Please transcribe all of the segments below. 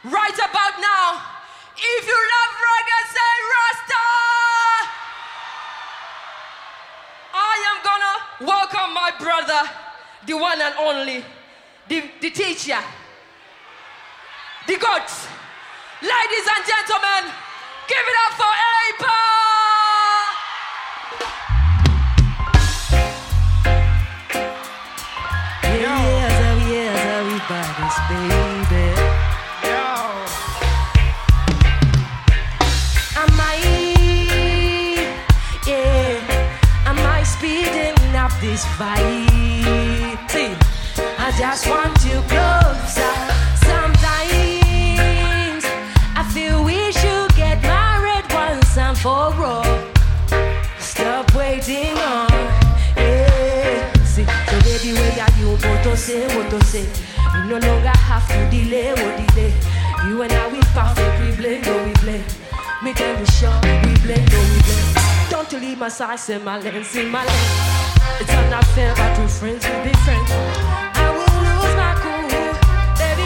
Right about now, if you love reggae, say Rasta! I am gonna welcome my brother, the one and only, the teacher, the gods. Ladies and gentlemen, give it up for Ape! Yes, everybody's baby. Am I speeding up this fight? See, I just want you closer. Sometimes I feel we should get married once and for all. Stop waiting on. See, so baby, where are you? What to say? You no longer have to delay. You and I, we perfect. We blend, no we blend. Me tell me sure, we blend, no we blend. Don't you leave my side, say my lens, in my lens. It's not fair, but we're friends, we'll be friends. I will lose my cool, baby.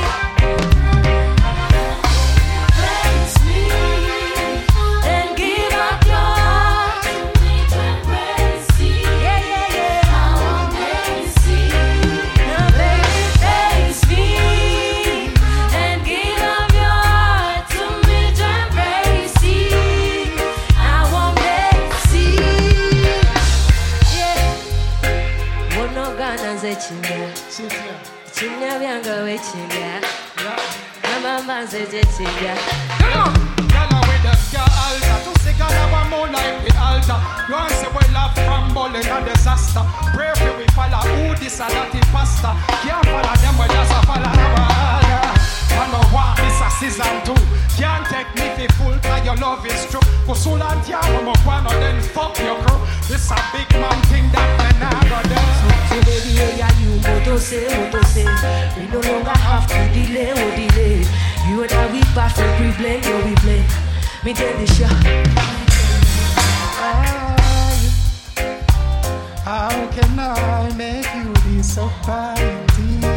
Praise me and give up your heart to me to embrace you. Yeah. I want to see. Now baby, praise me and give up your heart to me to embrace you. I want to see. Yeah. One no gana zechinga. Chinga byanga wechinga. Mama zechinga. Come on! Gala with the girl altar. To say gala one more like the altar. You want say we love crumbling and disaster. Pray for we follow who this and that pastor. Can't follow them we just a follow our order. I know what this a season 2. Can't take me for full cause your love is true. Cause soul and yam mo one then fuck your crew. This a big man thing that we never do. So baby, where are you? What to say? We no longer have to delay. You and I, we perfect. We blend, yo, we blend. Me tell the show. How can I make you be so fine?